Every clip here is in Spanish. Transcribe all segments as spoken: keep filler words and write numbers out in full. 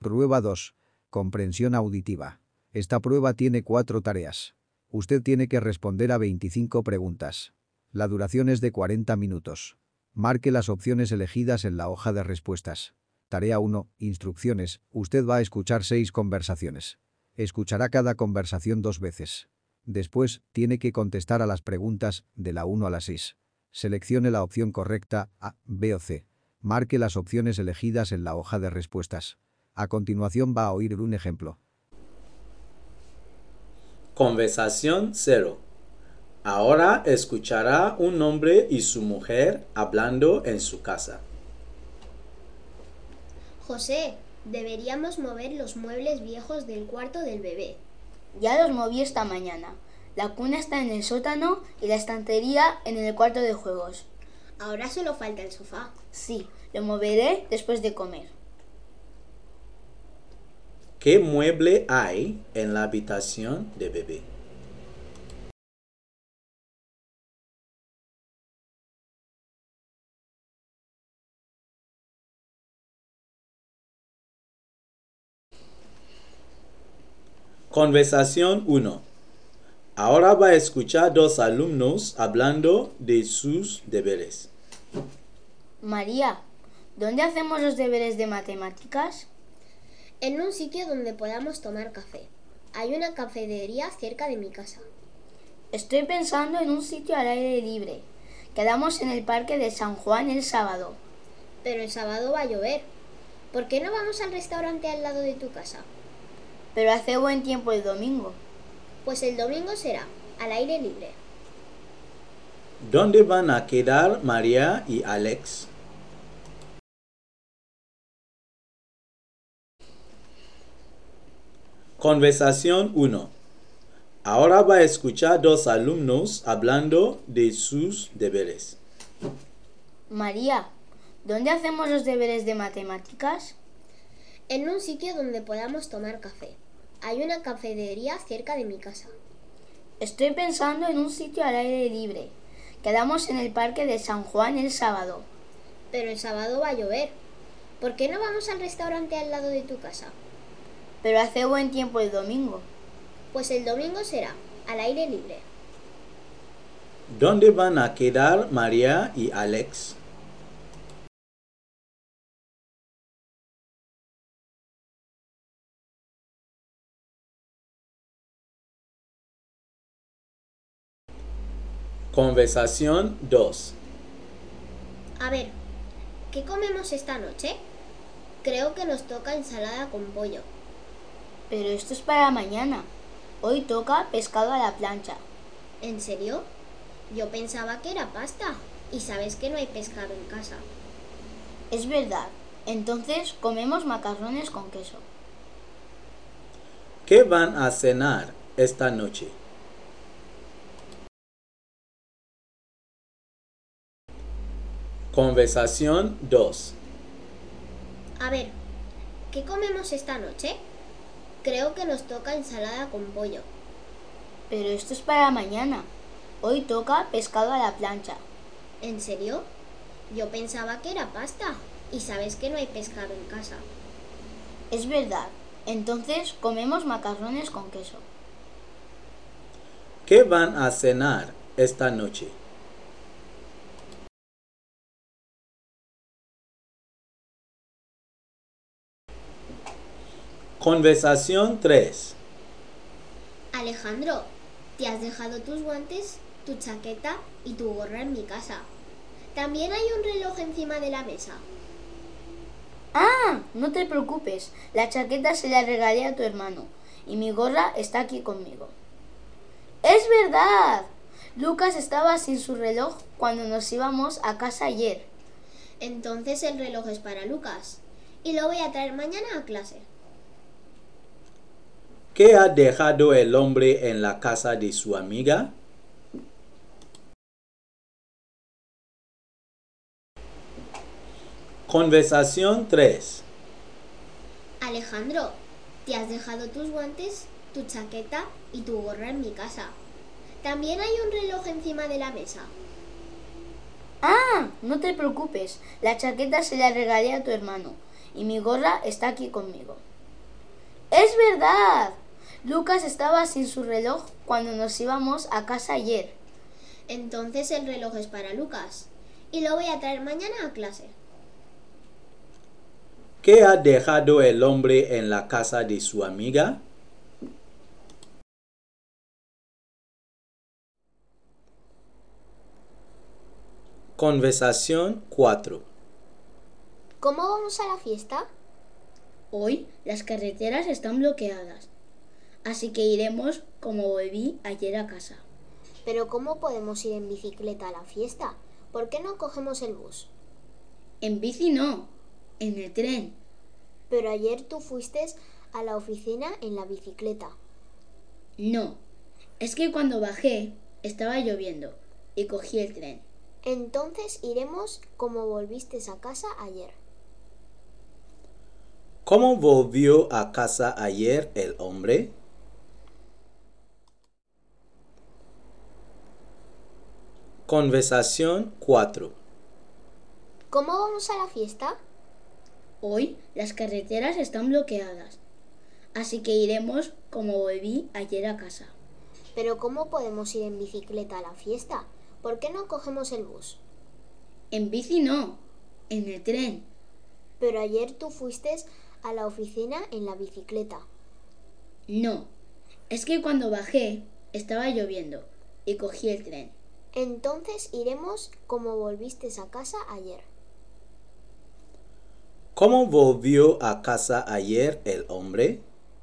Prueba dos. Comprensión auditiva. Esta prueba tiene cuatro tareas. Usted tiene que responder a veinticinco preguntas. La duración es de cuarenta minutos. Marque las opciones elegidas en la hoja de respuestas. Tarea uno. Instrucciones. Usted va a escuchar seis conversaciones. Escuchará cada conversación dos veces. Después, tiene que contestar a las preguntas de la uno a la seis. Seleccione la opción correcta, A, B o C. Marque las opciones elegidas en la hoja de respuestas. A continuación va a oír un ejemplo. Conversación cero. Ahora escuchará un hombre y su mujer hablando en su casa. José, deberíamos mover los muebles viejos del cuarto del bebé. Ya los moví esta mañana. La cuna está en el sótano y la estantería en el cuarto de juegos. Ahora solo falta el sofá. Sí, lo moveré después de comer. ¿Qué mueble hay en la habitación de bebé? Conversación uno. Ahora va a escuchar dos alumnos hablando de sus deberes. María, ¿dónde hacemos los deberes de matemáticas? En un sitio donde podamos tomar café. Hay una cafetería cerca de mi casa. Estoy pensando en un sitio al aire libre. Quedamos en el parque de San Juan el sábado. Pero el sábado va a llover. ¿Por qué no vamos al restaurante al lado de tu casa? Pero hace buen tiempo el domingo. Pues el domingo será al aire libre. ¿Dónde van a quedar María y Alex? Conversación uno. Ahora va a escuchar dos alumnos hablando de sus deberes. María, ¿dónde hacemos los deberes de matemáticas? En un sitio donde podamos tomar café. Hay una cafetería cerca de mi casa. Estoy pensando en un sitio al aire libre. Quedamos en el parque de San Juan el sábado. Pero el sábado va a llover. ¿Por qué no vamos al restaurante al lado de tu casa? Pero hace buen tiempo el domingo. Pues el domingo será al aire libre. ¿Dónde van a quedar María y Alex? Conversación dos. A ver, ¿qué comemos esta noche? Creo que nos toca ensalada con pollo. Pero esto es para mañana. Hoy toca pescado a la plancha. ¿En serio? Yo pensaba que era pasta. Y sabes que no hay pescado en casa. Es verdad. Entonces comemos macarrones con queso. ¿Qué van a cenar esta noche? Conversación dos. A ver, ¿qué comemos esta noche? Creo que nos toca ensalada con pollo. Pero esto es para mañana. Hoy toca pescado a la plancha. ¿En serio? Yo pensaba que era pasta. Y sabes que no hay pescado en casa. Es verdad. Entonces comemos macarrones con queso. ¿Qué van a cenar esta noche? Conversación tres. Alejandro, ¿te has dejado tus guantes, tu chaqueta y tu gorra en mi casa? También hay un reloj encima de la mesa. ¡Ah! No te preocupes. La chaqueta se la regalé a tu hermano. Y mi gorra está aquí conmigo. ¡Es verdad! Lucas estaba sin su reloj cuando nos íbamos a casa ayer. Entonces el reloj es para Lucas. Y lo voy a traer mañana a clase. ¿Qué ha dejado el hombre en la casa de su amiga? Conversación tres. Alejandro, ¿te has dejado tus guantes, tu chaqueta y tu gorra en mi casa? También hay un reloj encima de la mesa. ¡Ah! No te preocupes. La chaqueta se la regalé a tu hermano. Y mi gorra está aquí conmigo. ¡Es verdad! Lucas estaba sin su reloj cuando nos íbamos a casa ayer. Entonces el reloj es para Lucas. Y lo voy a traer mañana a clase. ¿Qué ha dejado el hombre en la casa de su amiga? Conversación cuatro. ¿Cómo vamos a la fiesta? Hoy las carreteras están bloqueadas, así que iremos como volví ayer a casa. Pero ¿cómo podemos ir en bicicleta a la fiesta? ¿Por qué no cogemos el bus? En bici no, en el tren. Pero ayer tú fuiste a la oficina en la bicicleta. No, es que cuando bajé estaba lloviendo y cogí el tren. Entonces iremos como volviste a casa ayer. ¿Cómo volvió a casa ayer el hombre? Conversación cuatro. ¿Cómo vamos a la fiesta? Hoy las carreteras están bloqueadas, así que iremos como volví ayer a casa. Pero ¿cómo podemos ir en bicicleta a la fiesta? ¿Por qué no cogemos el bus? En bici no, en el tren. Pero ayer tú fuiste a la oficina en la bicicleta. No, es que cuando bajé estaba lloviendo y cogí el tren. Entonces iremos como volviste a casa ayer. ¿Cómo volvió a casa ayer el hombre?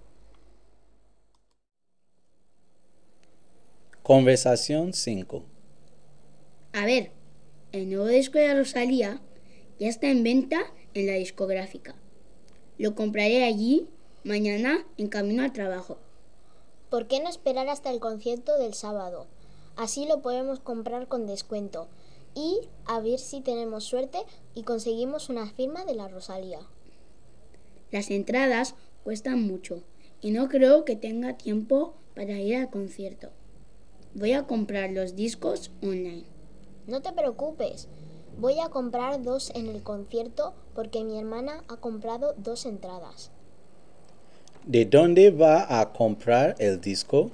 Conversación cinco. A ver, el nuevo disco de Rosalía ya está en venta en la discográfica. Lo compraré allí mañana en camino al trabajo. ¿Por qué no esperar hasta el concierto del sábado? Así lo podemos comprar con descuento. Y a ver si tenemos suerte y conseguimos una firma de la Rosalía. Las entradas cuestan mucho y no creo que tenga tiempo para ir al concierto. Voy a comprar los discos online. No te preocupes. Voy a comprar dos en el concierto porque mi hermana ha comprado dos entradas. ¿De dónde va a comprar el disco?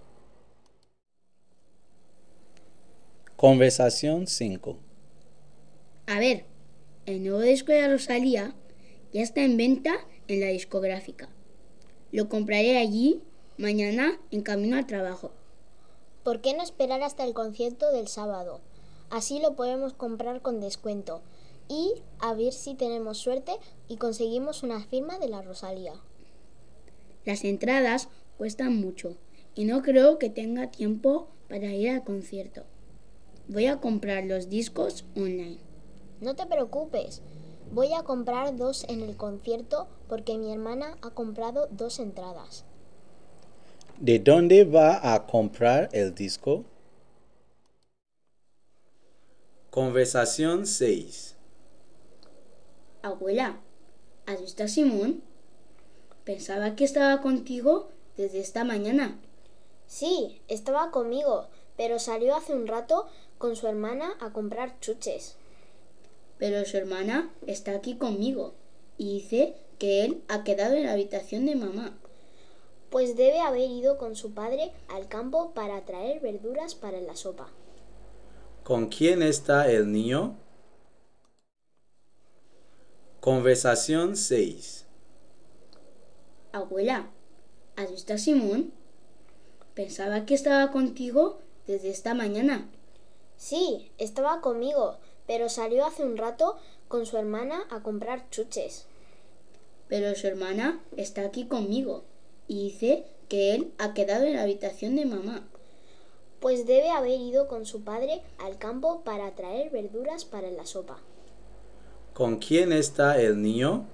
Conversación cinco. A ver, el nuevo disco de Rosalía ya está en venta en la discográfica. Lo compraré allí mañana en camino al trabajo. ¿Por qué no esperar hasta el concierto del sábado? Así lo podemos comprar con descuento. Y a ver si tenemos suerte y conseguimos una firma de la Rosalía. Las entradas cuestan mucho y no creo que tenga tiempo para ir al concierto. Voy a comprar los discos online. No te preocupes. Voy a comprar dos en el concierto porque mi hermana ha comprado dos entradas. ¿De dónde va a comprar el disco? Conversación seis. Abuela, ¿has visto a Simón? Pensaba que estaba contigo desde esta mañana. Sí, estaba conmigo, pero salió hace un rato con su hermana a comprar chuches. Pero su hermana está aquí conmigo y dice que él ha quedado en la habitación de mamá. Pues debe haber ido con su padre al campo para traer verduras para la sopa. ¿Con quién está el niño? Conversación seis. Abuela, ¿has visto a Simón? Pensaba que estaba contigo desde esta mañana. Sí, estaba conmigo, pero salió hace un rato con su hermana a comprar chuches. Pero su hermana está aquí conmigo y dice que él ha quedado en la habitación de mamá. Pues debe haber ido con su padre al campo para traer verduras para la sopa. ¿Con quién está el niño?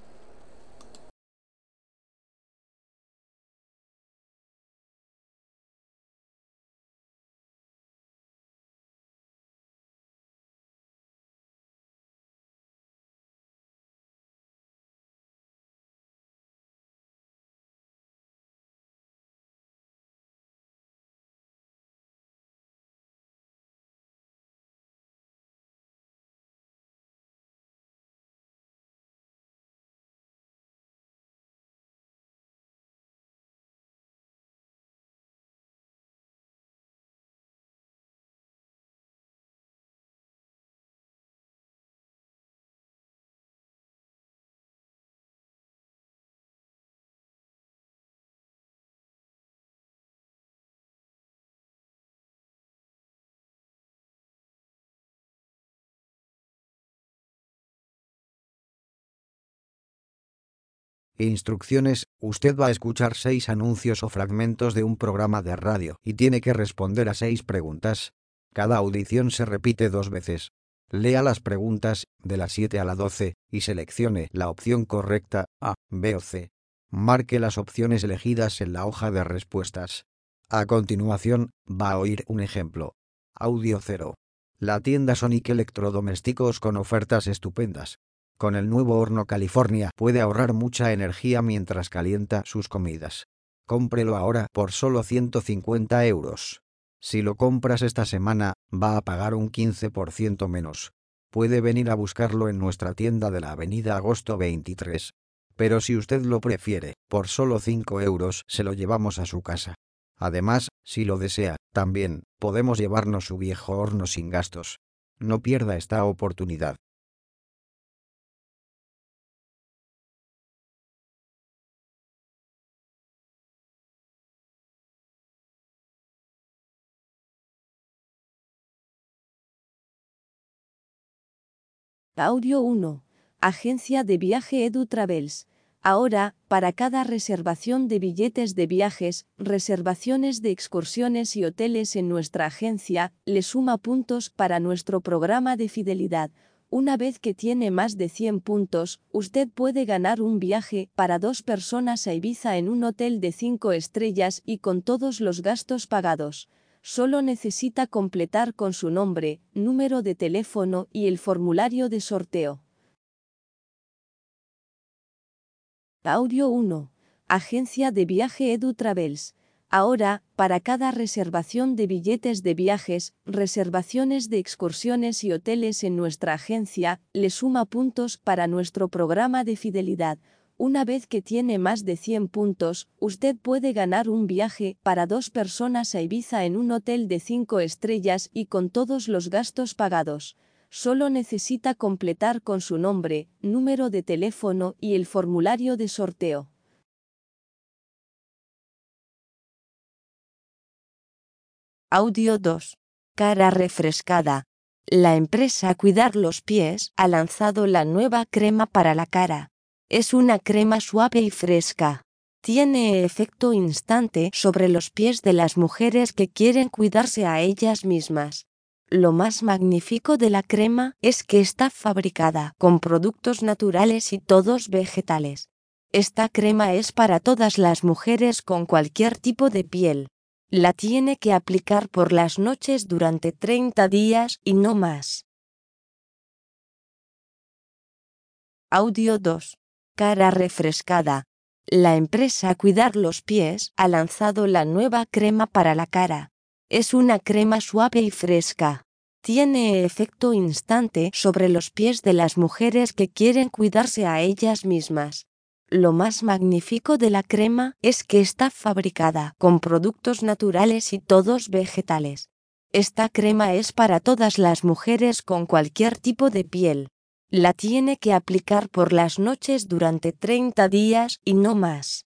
Instrucciones: usted va a escuchar seis anuncios o fragmentos de un programa de radio y tiene que responder a seis preguntas. Cada audición se repite dos veces. Lea las preguntas, de la siete a la doce, y seleccione la opción correcta, A, B o C. Marque las opciones elegidas en la hoja de respuestas. A continuación, va a oír un ejemplo. Audio cero. La tienda Sonic Electrodomésticos con ofertas estupendas. Con el nuevo horno California puede ahorrar mucha energía mientras calienta sus comidas. Cómprelo ahora por solo ciento cincuenta euros. Si lo compras esta semana, va a pagar un quince por ciento menos. Puede venir a buscarlo en nuestra tienda de la avenida Agosto veintitrés. Pero si usted lo prefiere, por solo cinco euros se lo llevamos a su casa. Además, si lo desea, también podemos llevarnos su viejo horno sin gastos. No pierda esta oportunidad. Audio uno. Agencia de viaje Edu Travels. Ahora, para cada reservación de billetes de viajes, reservaciones de excursiones y hoteles en nuestra agencia, le suma puntos para nuestro programa de fidelidad. Una vez que tiene más de cien puntos, usted puede ganar un viaje para dos personas a Ibiza en un hotel de cinco estrellas y con todos los gastos pagados. Solo necesita completar con su nombre, número de teléfono y el formulario de sorteo. Audio uno. Agencia de viaje Edu Travels. Ahora, para cada reservación de billetes de viajes, reservaciones de excursiones y hoteles en nuestra agencia, le suma puntos para nuestro programa de fidelidad. Una vez que tiene más de cien puntos, usted puede ganar un viaje para dos personas a Ibiza en un hotel de cinco estrellas y con todos los gastos pagados. Solo necesita completar con su nombre, número de teléfono y el formulario de sorteo. Audio dos. Cara refrescada. La empresa Cuidar los Pies ha lanzado la nueva crema para la cara. Es una crema suave y fresca. Tiene efecto instante sobre los pies de las mujeres que quieren cuidarse a ellas mismas. Lo más magnífico de la crema es que está fabricada con productos naturales y todos vegetales. Esta crema es para todas las mujeres con cualquier tipo de piel. La tiene que aplicar por las noches durante treinta días y no más. Audio dos. Cara refrescada. La empresa Cuidar los Pies ha lanzado la nueva crema para la cara. Es una crema suave y fresca. Tiene efecto instante sobre los pies de las mujeres que quieren cuidarse a ellas mismas. Lo más magnífico de la crema es que está fabricada con productos naturales y todos vegetales. Esta crema es para todas las mujeres con cualquier tipo de piel. La tiene que aplicar por las noches durante treinta días y no más.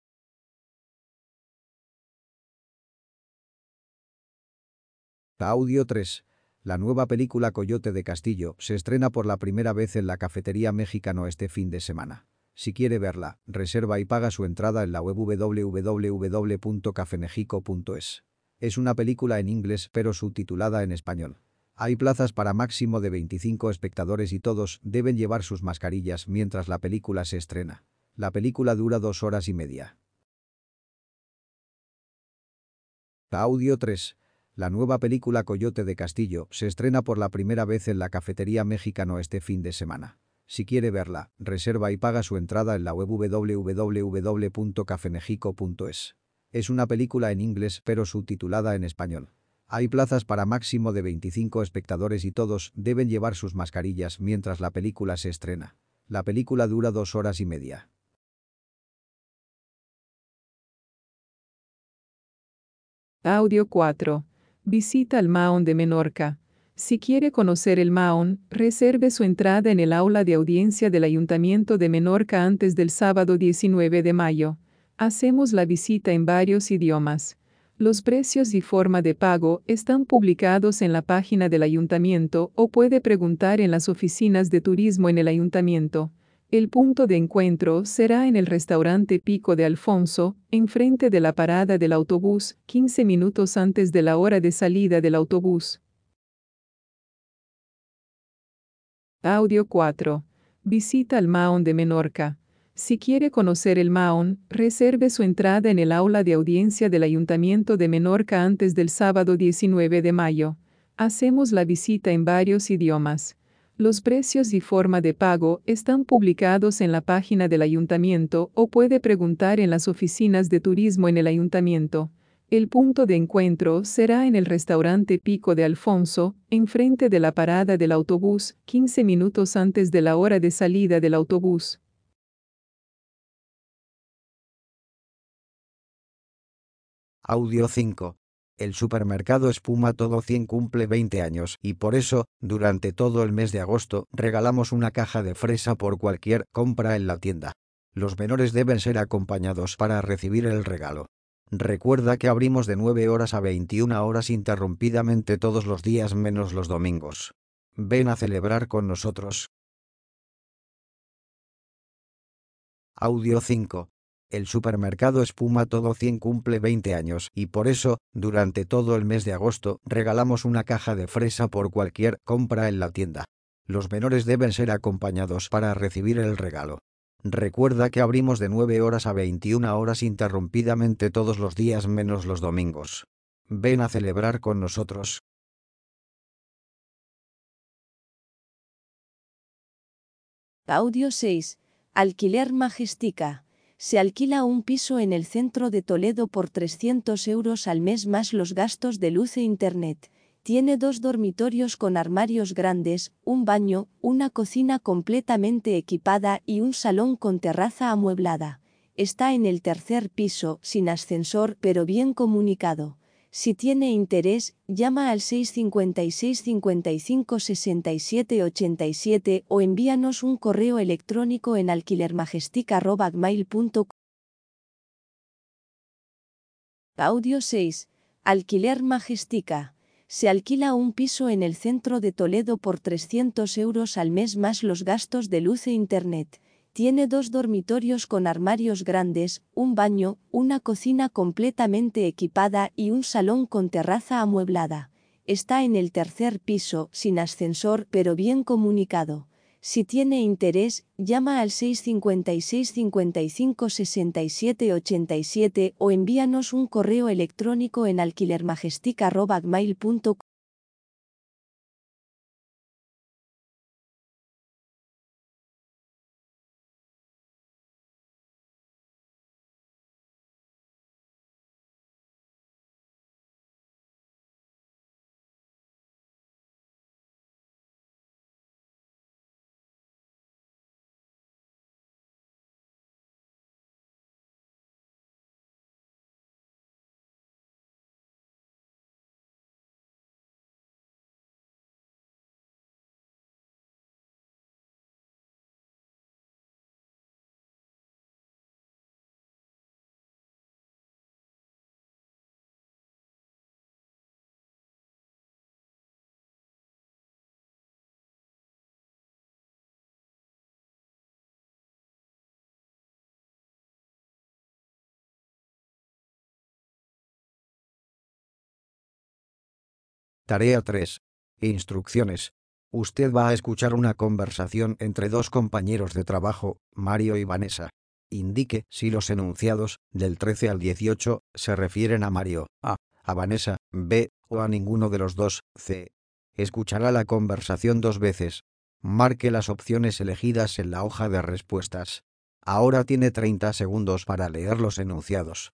Audio tres. La nueva película Coyote de Castillo se estrena por la primera vez en la Cafetería Mexicano este fin de semana. Si quiere verla, reserva y paga su entrada en la web doble u doble u doble u punto cafemexico punto es. Es una película en inglés pero subtitulada en español. Hay plazas para máximo de veinticinco espectadores y todos deben llevar sus mascarillas mientras la película se estrena. La película dura dos horas y media. Audio tres. La nueva película Coyote de Castillo se estrena por la primera vez en la Cafetería Mexicano este fin de semana. Si quiere verla, reserva y paga su entrada en la web doble u doble u doble u punto cafemexico punto es. Es una película en inglés pero subtitulada en español. Hay plazas para máximo de veinticinco espectadores y todos deben llevar sus mascarillas mientras la película se estrena. La película dura dos horas y media. Audio cuatro. Visita el Mahón de Menorca. Si quiere conocer el Mahón, reserve su entrada en el aula de audiencia del Ayuntamiento de Menorca antes del sábado diecinueve de mayo. Hacemos la visita en varios idiomas. Los precios y forma de pago están publicados en la página del Ayuntamiento o puede preguntar en las oficinas de turismo en el Ayuntamiento. El punto de encuentro será en el restaurante Pico de Alfonso, enfrente de la parada del autobús, quince minutos antes de la hora de salida del autobús. Audio cuatro. Visita al Mahón de Menorca. Si quiere conocer el Mahón, reserve su entrada en el aula de audiencia del Ayuntamiento de Menorca antes del sábado diecinueve de mayo. Hacemos la visita en varios idiomas. Los precios y forma de pago están publicados en la página del Ayuntamiento o puede preguntar en las oficinas de turismo en el Ayuntamiento. El punto de encuentro será en el restaurante Pico de Alfonso, enfrente de la parada del autobús, quince minutos antes de la hora de salida del autobús. Audio cinco. El supermercado Espuma Todo cien cumple veinte años y por eso, durante todo el mes de agosto, regalamos una caja de fresa por cualquier compra en la tienda. Los menores deben ser acompañados para recibir el regalo. Recuerda que abrimos de nueve horas a veintiuna horas interrumpidamente todos los días menos los domingos. Ven a celebrar con nosotros. Audio cinco. El supermercado Espuma Todo cien cumple veinte años y por eso, durante todo el mes de agosto, regalamos una caja de fresa por cualquier compra en la tienda. Los menores deben ser acompañados para recibir el regalo. Recuerda que abrimos de nueve horas a veintiuna horas interrumpidamente todos los días menos los domingos. Ven a celebrar con nosotros. Audio seis. Alquiler Majestica. Se alquila un piso en el centro de Toledo por trescientos euros al mes más los gastos de luz e internet. Tiene dos dormitorios con armarios grandes, un baño, una cocina completamente equipada y un salón con terraza amueblada. Está en el tercer piso, sin ascensor pero bien comunicado. Si tiene interés, llama al seis cinco seis cinco cinco seis siete ocho siete o envíanos un correo electrónico en alquilermajestic arroba gmail punto com. Audio seis. Alquiler Majestica. Se alquila un piso en el centro de Toledo por trescientos euros al mes más los gastos de luz e internet. Tiene dos dormitorios con armarios grandes, un baño, una cocina completamente equipada y un salón con terraza amueblada. Está en el tercer piso, sin ascensor pero bien comunicado. Si tiene interés, llama al seis cinco seis cinco cinco seis siete ocho siete o envíanos un correo electrónico en alquilermajestic arroba gmail punto com. Tarea tres. Instrucciones. Usted va a escuchar una conversación entre dos compañeros de trabajo, Mario y Vanessa. Indique si los enunciados, del trece al dieciocho, se refieren a Mario, A, a Vanessa, B, o a ninguno de los dos, C. Escuchará la conversación dos veces. Marque las opciones elegidas en la hoja de respuestas. Ahora tiene treinta segundos para leer los enunciados.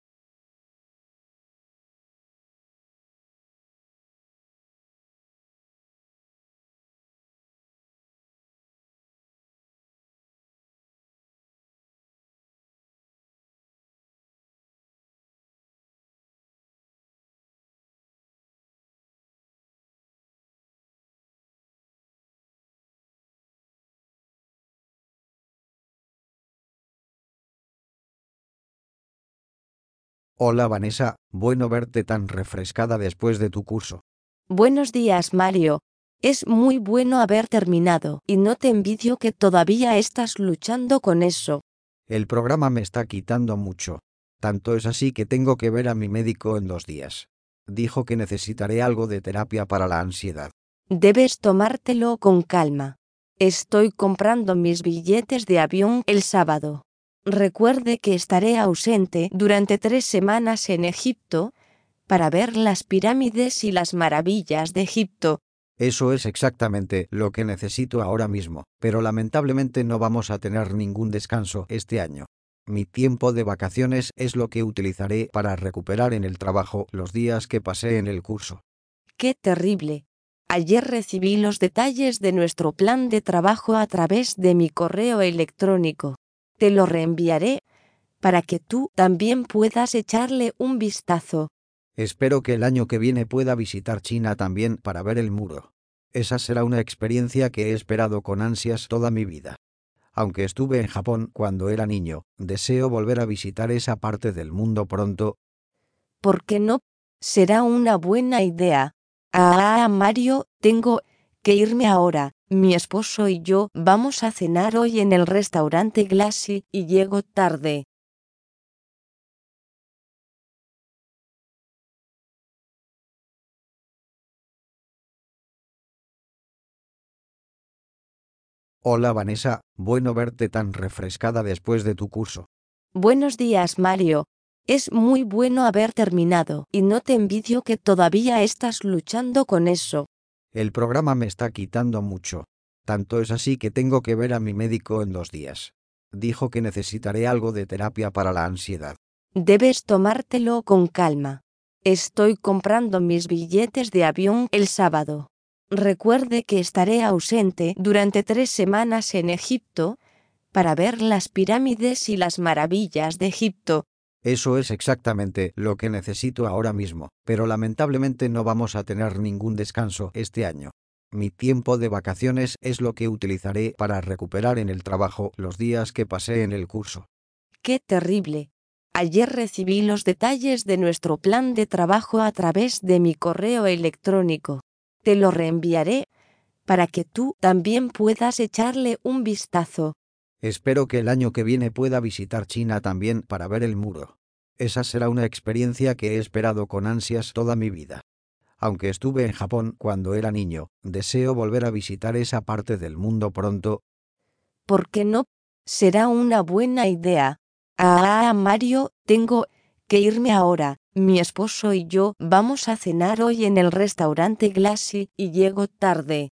Hola Vanessa, bueno verte tan refrescada después de tu curso. Buenos días, Mario. Es muy bueno haber terminado, y no te envidio que todavía estás luchando con eso. El programa me está quitando mucho. Tanto es así que tengo que ver a mi médico en dos días. Dijo que necesitaré algo de terapia para la ansiedad. Debes tomártelo con calma. Estoy comprando mis billetes de avión el sábado. Recuerde que estaré ausente durante tres semanas en Egipto para ver las pirámides y las maravillas de Egipto. Eso es exactamente lo que necesito ahora mismo, pero lamentablemente no vamos a tener ningún descanso este año. Mi tiempo de vacaciones es lo que utilizaré para recuperar en el trabajo los días que pasé en el curso. ¡Qué terrible! Ayer recibí los detalles de nuestro plan de trabajo a través de mi correo electrónico. Te lo reenviaré para que tú también puedas echarle un vistazo. Espero que el año que viene pueda visitar China también para ver el muro. Esa será una experiencia que he esperado con ansias toda mi vida. Aunque estuve en Japón cuando era niño, deseo volver a visitar esa parte del mundo pronto. ¿Por qué no? Será una buena idea. Ah, Mario, tengo que irme ahora. Mi esposo y yo vamos a cenar hoy en el restaurante Glassy y llego tarde. Hola Vanessa, bueno verte tan refrescada después de tu curso. Buenos días, Mario. Es muy bueno haber terminado, y no te envidio que todavía estás luchando con eso. El programa me está quitando mucho. Tanto es así que tengo que ver a mi médico en dos días. Dijo que necesitaré algo de terapia para la ansiedad. Debes tomártelo con calma. Estoy comprando mis billetes de avión el sábado. Recuerde que estaré ausente durante tres semanas en Egipto para ver las pirámides y las maravillas de Egipto. Eso es exactamente lo que necesito ahora mismo, pero lamentablemente no vamos a tener ningún descanso este año. Mi tiempo de vacaciones es lo que utilizaré para recuperar en el trabajo los días que pasé en el curso. ¡Qué terrible! Ayer recibí los detalles de nuestro plan de trabajo a través de mi correo electrónico. Te lo reenviaré para que tú también puedas echarle un vistazo. Espero que el año que viene pueda visitar China también para ver el muro. Esa será una experiencia que he esperado con ansias toda mi vida. Aunque estuve en Japón cuando era niño, deseo volver a visitar esa parte del mundo pronto. ¿Por qué no? Será una buena idea. Ah, Mario, tengo que irme ahora. Mi esposo y yo vamos a cenar hoy en el restaurante Glassy y llego tarde.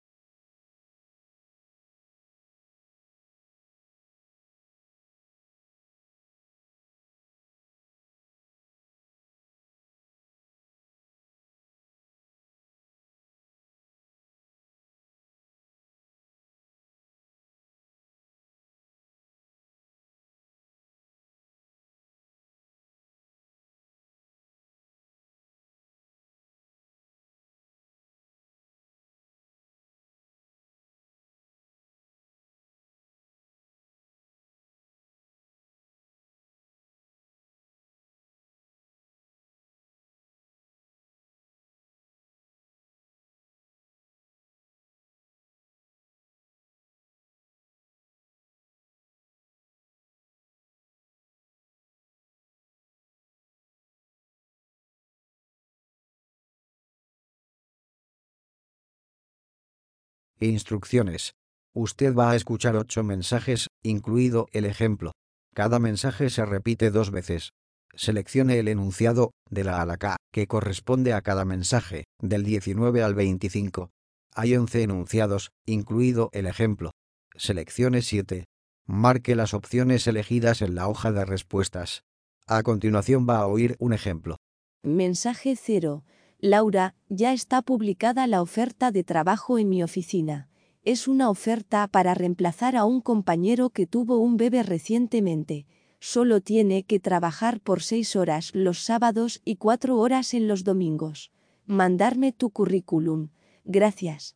Instrucciones. Usted va a escuchar ocho mensajes, incluido el ejemplo. Cada mensaje se repite dos veces. Seleccione el enunciado, de la A a la K, que corresponde a cada mensaje, del diecinueve al veinticinco. Hay once enunciados, incluido el ejemplo. Seleccione siete. Marque las opciones elegidas en la hoja de respuestas. A continuación va a oír un ejemplo. Mensaje cero. Laura, ya está publicada la oferta de trabajo en mi oficina. Es una oferta para reemplazar a un compañero que tuvo un bebé recientemente. Solo tiene que trabajar por seis horas los sábados y cuatro horas en los domingos. Mandarme tu currículum. Gracias.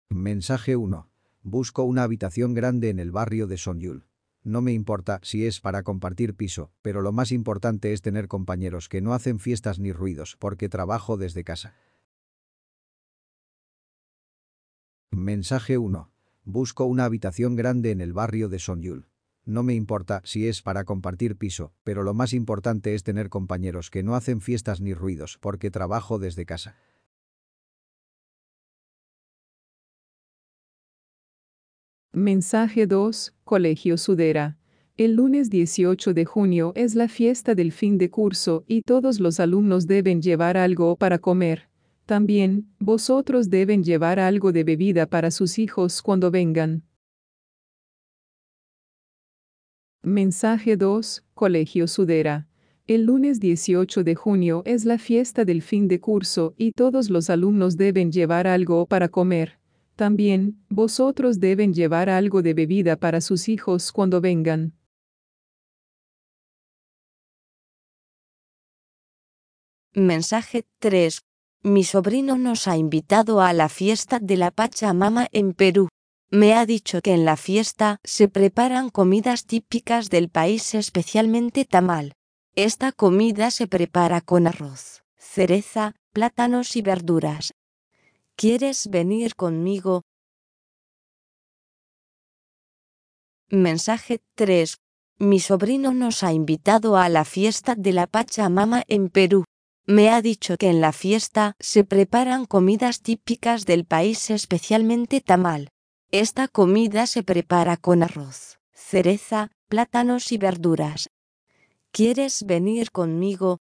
Mensaje uno. Busco una habitación grande en el barrio de Sonyul. No me importa si es para compartir piso, pero lo más importante es tener compañeros que no hacen fiestas ni ruidos porque trabajo desde casa. Mensaje uno. Busco una habitación grande en el barrio de Sonyul. No me importa si es para compartir piso, pero lo más importante es tener compañeros que no hacen fiestas ni ruidos porque trabajo desde casa. Mensaje dos, Colegio Sudera. El lunes dieciocho de junio es la fiesta del fin de curso y todos los alumnos deben llevar algo para comer. También, vosotros deben llevar algo de bebida para sus hijos cuando vengan. Mensaje dos, Colegio Sudera. El lunes dieciocho de junio es la fiesta del fin de curso y todos los alumnos deben llevar algo para comer. También, vosotros deben llevar algo de bebida para sus hijos cuando vengan. Mensaje tres. Mi sobrino nos ha invitado a la fiesta de la Pachamama en Perú. Me ha dicho que en la fiesta se preparan comidas típicas del país, especialmente tamal. Esta comida se prepara con arroz, cereza, plátanos y verduras. ¿Quieres venir conmigo? Mensaje tres. Mi sobrino nos ha invitado a la fiesta de la Pachamama en Perú. Me ha dicho que en la fiesta se preparan comidas típicas del país, especialmente tamal. Esta comida se prepara con arroz, cereza, plátanos y verduras. ¿Quieres venir conmigo?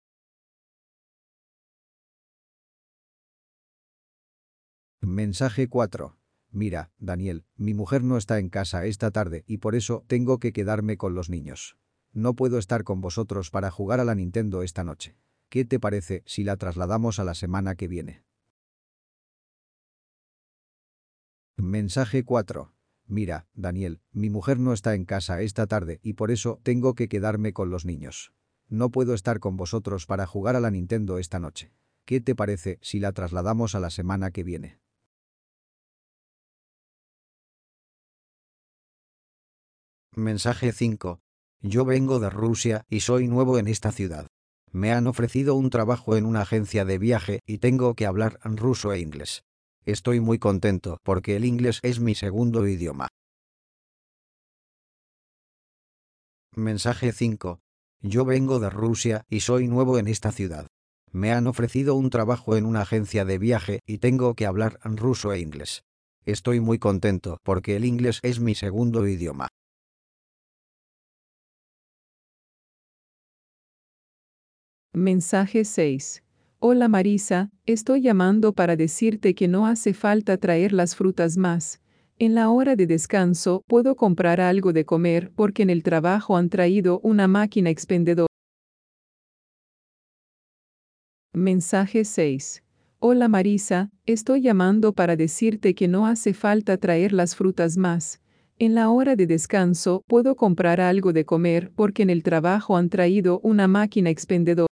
Mensaje cuatro. Mira, Daniel, mi mujer no está en casa esta tarde y por eso tengo que quedarme con los niños. No puedo estar con vosotros para jugar a la Nintendo esta noche. ¿Qué te parece si la trasladamos a la semana que viene? Mensaje cuatro. Mira, Daniel, mi mujer no está en casa esta tarde y por eso tengo que quedarme con los niños. No puedo estar con vosotros para jugar a la Nintendo esta noche. ¿Qué te parece si la trasladamos a la semana que viene? Mensaje cinco. Yo vengo de Rusia y soy nuevo en esta ciudad. Me han ofrecido un trabajo en una agencia de viaje y tengo que hablar ruso e inglés. Estoy muy contento porque el inglés es mi segundo idioma. Mensaje cinco. Yo vengo de Rusia y soy nuevo en esta ciudad. Me han ofrecido un trabajo en una agencia de viaje y tengo que hablar ruso e inglés. Estoy muy contento porque el inglés es mi segundo idioma. Mensaje seis. Hola Marisa, estoy llamando para decirte que no hace falta traer las frutas más. En la hora de descanso puedo comprar algo de comer porque en el trabajo han traído una máquina expendedora. Mensaje seis. Hola Marisa, estoy llamando para decirte que no hace falta traer las frutas más. En la hora de descanso puedo comprar algo de comer porque en el trabajo han traído una máquina expendedora.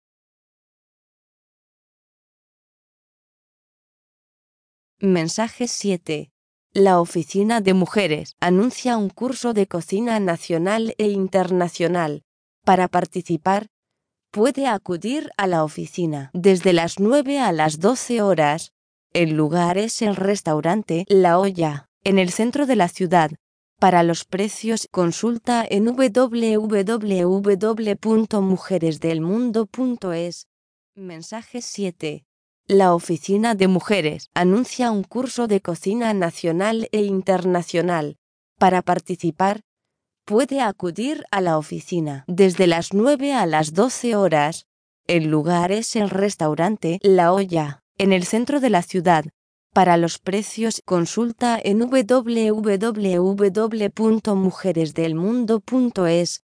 Mensaje siete. La Oficina de Mujeres anuncia un curso de cocina nacional e internacional. Para participar, puede acudir a la oficina desde las nueve a las doce horas. El lugar es el restaurante La Olla, en el centro de la ciudad. Para los precios, consulta en w w w punto mujeres del mundo punto es. Mensaje siete. La Oficina de Mujeres anuncia un curso de cocina nacional e internacional. Para participar, puede acudir a la oficina desde las nueve a las doce horas. El lugar es el restaurante La Olla, en el centro de la ciudad. Para los precios, consulta en w w w punto mujeres del mundo punto es.